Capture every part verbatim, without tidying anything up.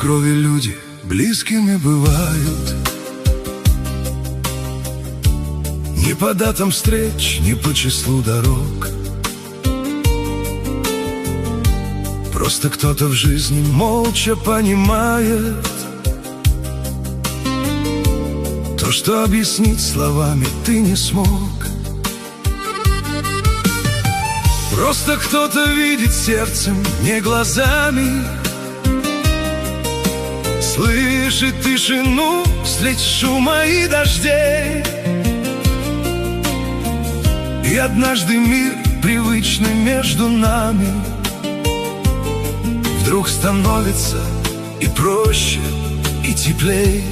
крови люди близкими бывают. Ни по датам встреч, ни по числу дорог. Просто кто-то в жизни молча понимает то, что объяснить словами ты не смог. Просто кто-то видит сердцем, не глазами, слышит тишину средь шума и дождей. И однажды мир, привычный между нами, вдруг становится и проще, и теплей.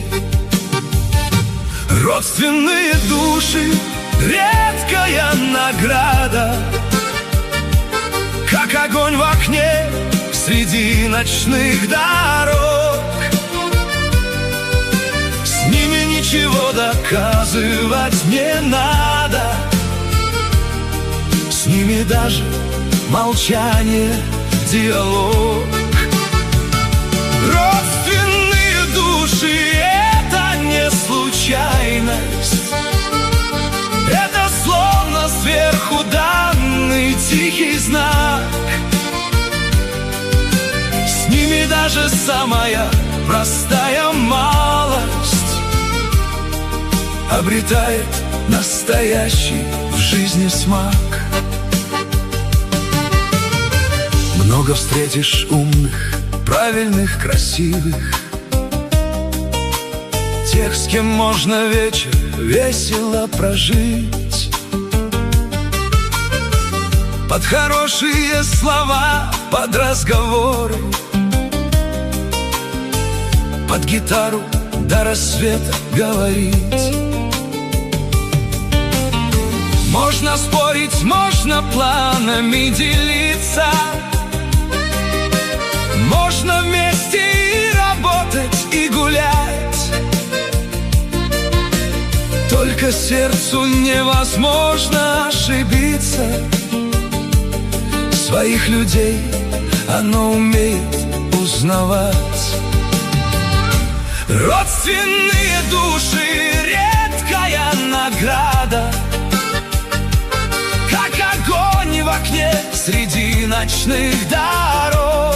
Родственные души — редкая награда, как огонь в окне среди ночных дорог. С ними ничего доказывать не надо, с ними даже молчание — диалог. Родственные души — это не случайность, это словно сверху данный тихий знак. С ними даже самая простая малость обретает настоящий в жизни смак. Много встретишь умных, правильных, красивых, тех, с кем можно вечер весело прожить. Под хорошие слова, под разговоры, под гитару до рассвета говорить. Можно спорить, можно планами делиться, можно вместе и работать, и гулять. Только сердцу невозможно ошибиться. Своих людей оно умеет узнавать. Родственные души — редкая награда, как огонь в окне среди ночных дорог.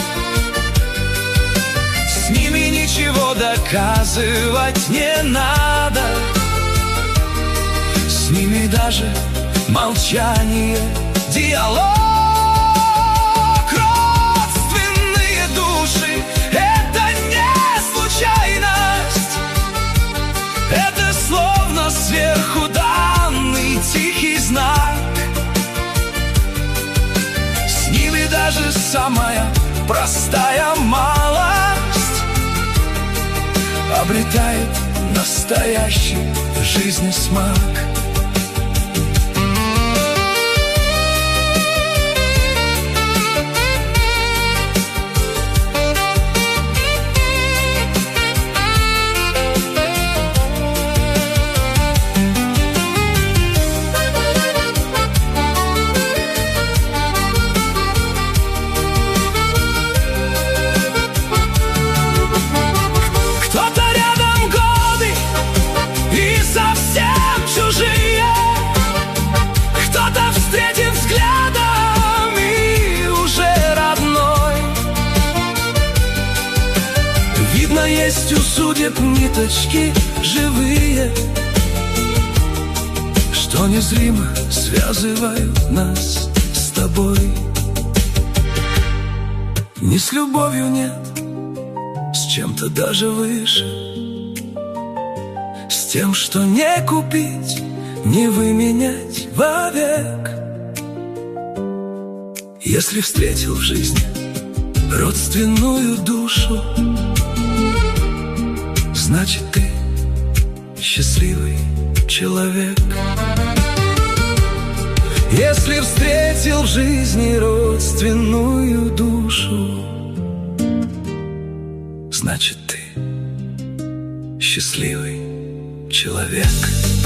С ними ничего доказывать не надо, с ними даже молчание — диалог. Родственные души — это не случайность, это словно сверху данный тихий знак. С ними даже самая простая малость обретает настоящий в жизни смак. Есть у судеб ниточки живые, что незримо связывают нас с тобой. Не с любовью, нет, с чем-то даже выше, с тем, что не купить, не выменять вовек. Если встретил в жизни родственную душу, значит, ты счастливый человек. Если встретил в жизни родственную душу, значит, ты счастливый человек.